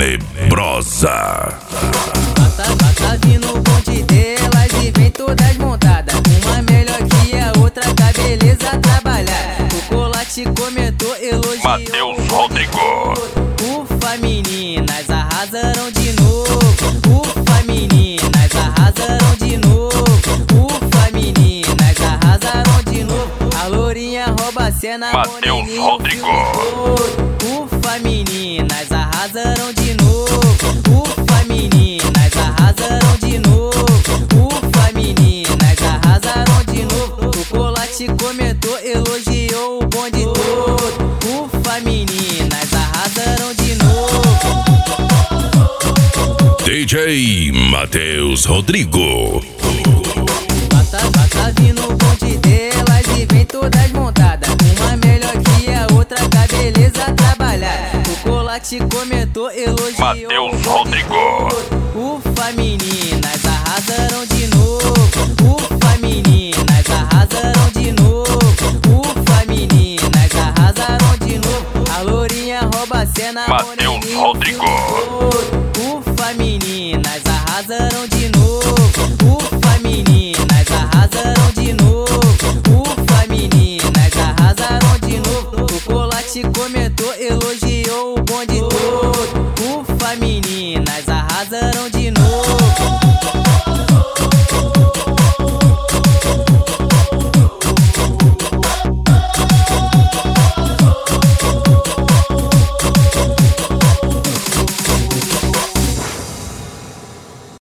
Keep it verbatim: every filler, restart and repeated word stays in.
Tenebrosa. Tá, tá, tá vindo o bonde delas e vem todas montadas. Uma melhor que a outra, com a beleza trabalhar. O Colate comentou, elogiou Matheus Rodrigo. Ufa, meninas, arrasaram de novo. Ufa, meninas, arrasaram de novo. Ufa, meninas, arrasaram de novo. A lourinha rouba a cena, Matheus Rodrigo. Ufa, meninas, arrasaram de novo. Ufa, meninas, arrasaram de novo. Ufa, meninas, arrasaram de novo. O Colate comentou, elogiou o bonde todo. Ufa, meninas, arrasaram de novo. D J Matheus Rodrigo. Tá, tá, tá vindo o bonde delas e vem todas montadas. Uma melhor que a outra, com a beleza trabalhar. O Colate comentou, elogiou Matheus Rodrigo. Ufa, meninas, arrasaram de novo. Ufa, meninas, arrasaram de novo. Ufa, meninas, arrasaram de novo. A lourinha rouba a cena, Matheus Rodrigo.